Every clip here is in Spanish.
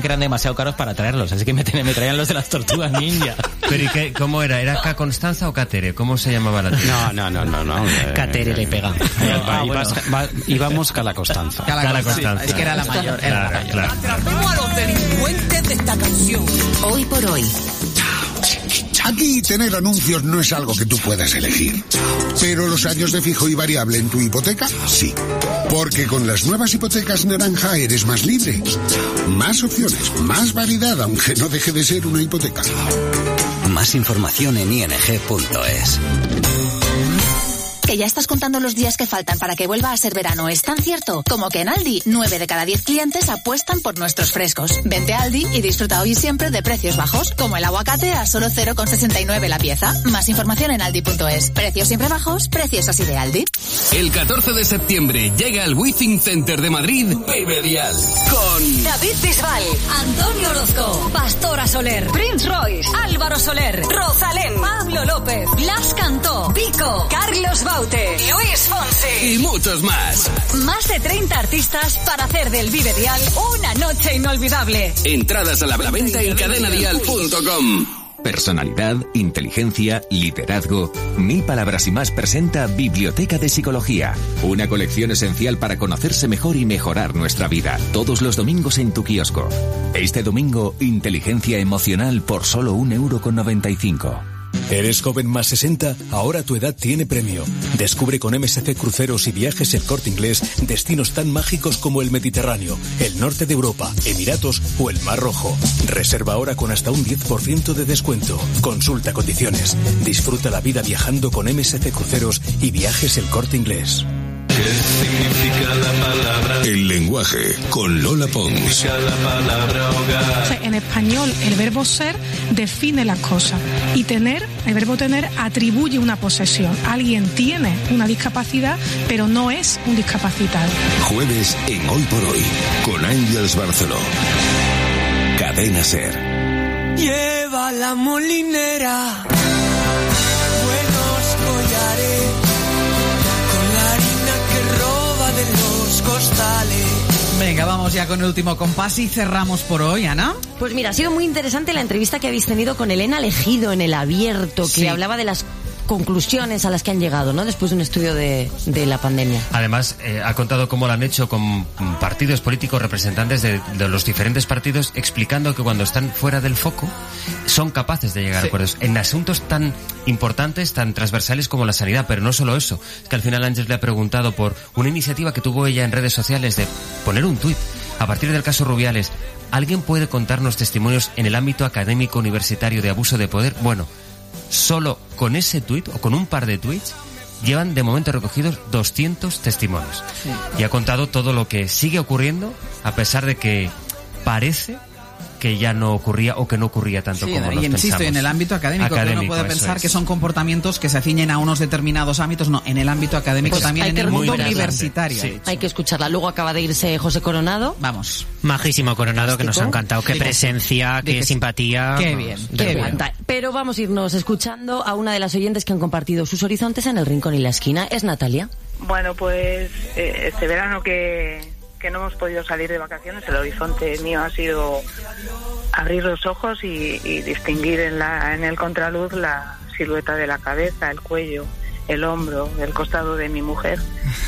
que eran demasiado caros para traerlos, así que me traían los de las tortugas ninja. Pero ¿y qué, cómo era? ¿Era K Constanza o Catere? ¿Cómo se llamaba la tía? No. Catere le pega. Íbamos Cala Constanza. Cala Constanza. Es que era la mayor. Claro. Atrapemos a los delincuentes de esta canción. Hoy por hoy. Aquí tener anuncios no es algo que tú puedas elegir. Pero los años de fijo y variable en tu hipoteca, sí. Porque con las nuevas hipotecas naranja eres más libre. Más opciones, más variedad, aunque no deje de ser una hipoteca. Más información en ing.es. ¿Que ya estás contando los días que faltan para que vuelva a ser verano? ¿Es tan cierto? Como que en Aldi, 9 de cada 10 clientes apuestan por nuestros frescos. Vente a Aldi y disfruta hoy y siempre de precios bajos, como el aguacate a solo 0,69 la pieza. Más información en aldi.es. Precios siempre bajos, precios así de Aldi. El 14 de septiembre llega al Withing Center de Madrid Vive con David Bisbal, Antonio Orozco, Pastora Soler, Prince Royce, Álvaro Soler, Rosalén, Pablo López, Blas Cantó, Pico, Carlos Baute, Luis Fonsi y muchos más. Más de 30 artistas para hacer del Vive Dial una noche inolvidable. Entradas a la venta en cadenadial.com. Personalidad, inteligencia, liderazgo. 1000 palabras y más presenta Biblioteca de Psicología. Una colección esencial para conocerse mejor y mejorar nuestra vida. Todos los domingos en tu kiosco. Este domingo, inteligencia emocional por solo 1,95 €. ¿Eres joven más 60? Ahora tu edad tiene premio. Descubre con MSC Cruceros y Viajes El Corte Inglés destinos tan mágicos como el Mediterráneo, el norte de Europa, Emiratos o el Mar Rojo. Reserva ahora con hasta un 10% de descuento. Consulta condiciones. Disfruta la vida viajando con MSC Cruceros y Viajes El Corte Inglés. ¿Qué significa la palabra? El lenguaje con Lola Pons. La palabra hogar. En español, el verbo ser define las cosas y tener, el verbo tener atribuye una posesión. Alguien tiene una discapacidad, pero no es un discapacitado. Jueves en Hoy por Hoy con Ángeles Barceló. Cadena Ser. Lleva la molinera buenos collares con la harina que roba de los costales. Venga, vamos ya con el último compás y cerramos por hoy, Ana. Pues mira, ha sido muy interesante la entrevista que habéis tenido con Elena Legido en El Abierto, que sí. hablaba de las conclusiones a las que han llegado, ¿no? Después de un estudio de la pandemia. Además, ha contado cómo lo han hecho con partidos políticos, representantes de los diferentes partidos, explicando que cuando están fuera del foco son capaces de llegar a acuerdos en asuntos tan importantes, tan transversales como la sanidad. Pero no solo eso, es que al final Ángel le ha preguntado por una iniciativa que tuvo ella en redes sociales de poner un tuit a partir del caso Rubiales. ¿Alguien puede contarnos testimonios en el ámbito académico universitario de abuso de poder? Bueno, solo con ese tuit o con un par de tuits llevan de momento recogidos 200 testimonios. Sí. Y ha contado todo lo que sigue ocurriendo a pesar de que parece que ya no ocurría o que no ocurría tanto como nos pensamos. Y insisto, en el ámbito académico que uno puede pensar que son comportamientos que se ciñen a unos determinados ámbitos. No, en el ámbito académico, pues también en el mundo universitario. Sí. Hay que escucharla. Luego acaba de irse José Coronado. Vamos. Majísimo Coronado, que nos ha encantado. Qué presencia, qué simpatía. Qué bien, qué bien. Pero vamos a irnos escuchando a una de las oyentes que han compartido sus horizontes en el rincón y la esquina. Es Natalia. Bueno, pues este verano que no hemos podido salir de vacaciones, el horizonte mío ha sido abrir los ojos y distinguir en el contraluz la silueta de la cabeza, el cuello, el hombro, el costado de mi mujer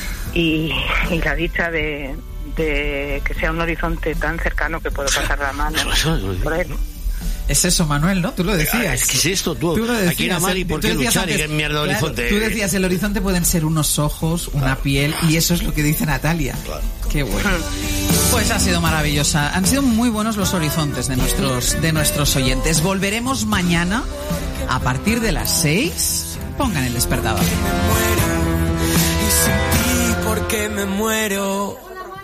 y la dicha de que sea un horizonte tan cercano que puedo pasar la mano por él. Es eso, Manuel, ¿no? Tú lo decías. ¿Qué es esto? Tú lo decías. Aquí era mal y por qué luchar antes, y qué mierda de horizonte. Tú decías, el horizonte pueden ser unos ojos, una piel, y eso es lo que dice Natalia. Claro. Qué bueno. Pues ha sido maravillosa. Han sido muy buenos los horizontes de nuestros oyentes. Volveremos mañana a partir de las 6. Pongan el despertador. Y sin ti, ¿por qué me muero?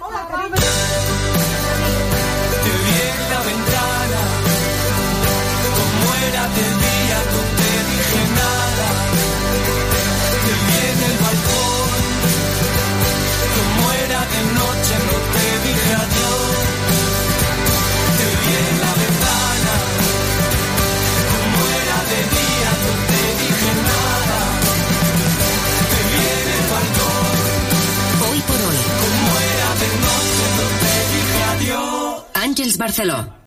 Te vi en la ventana. De día no te dije nada, te vi en el balcón, como era de noche no te dije adiós, te vi en la ventana, como era de día no te dije nada, te vi en el balcón, hoy por hoy, como era de noche no te dije adiós. Ángeles Barceló.